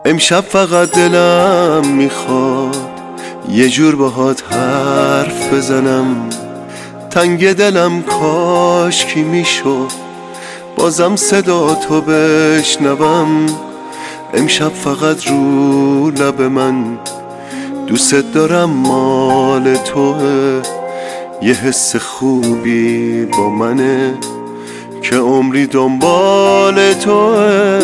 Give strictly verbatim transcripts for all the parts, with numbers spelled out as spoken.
امشب فقط دلم میخواد یه جور باهات حرف بزنم. تنگ دلم کاش کی میشد بازم صدا تو بشنوم. امشب فقط رو لب من دوست دارم مال توه. یه حس خوبی با منه که عمری دنبال توه.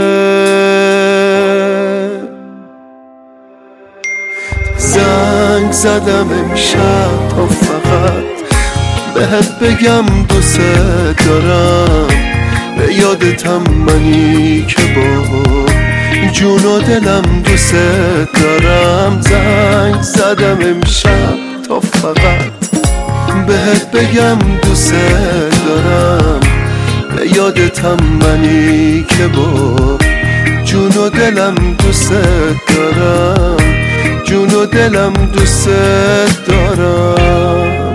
زنگ زدم امشب تا فقط بهت بگم دوست دارم. به یادتم منی که با جون و دلم دوست دارم. زنگ زدم امشب تا فقط بهت بگم دوست دارم. به یادتم منی که با جون و دلم دوست دارم. جون و دلم دوست دارم.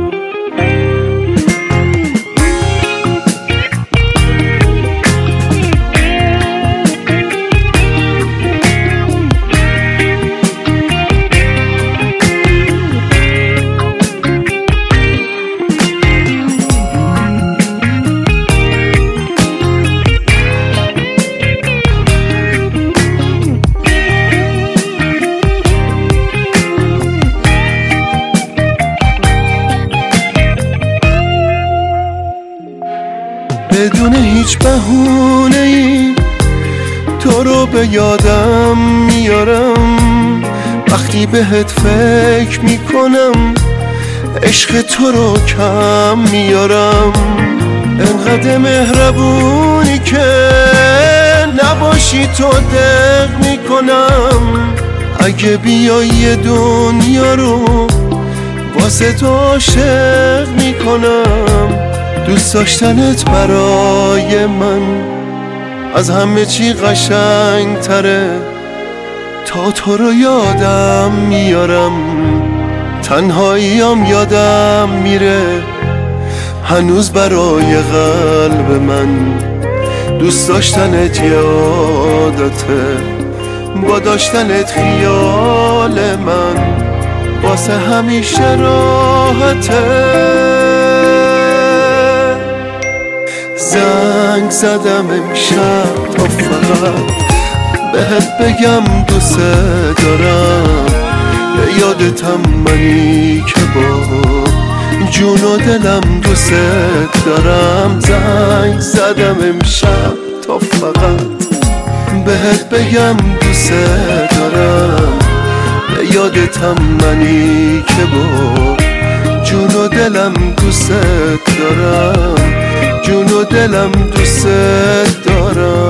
بدون هیچ بهونه‌ای تو رو به یادم میارم. وقتی بهت فکر میکنم عشق تو رو کم میارم. انقدر مهربونی که نباشی تو دق میکنم. اگه بیایی دنیا رو واسه تو عاشق میکنم. دوست داشتنت برای من از همه چی قشنگ تره. تا تو رو یادم میارم تنهاییم یادم میره. هنوز برای قلب من دوست داشتنت یادته. با داشتنت خیال من واسه همیشه راحته. زنگ زدم امشب تا فقط بهت بگم دوست دارم. به یادتم منی که با جون و دلم دوست دارم. زنگ زدم امشب تا فقط بهت بگم دوست دارم. به یادتم منی که با جون و دلم دوست دارم. جون و دلم دوست دارم.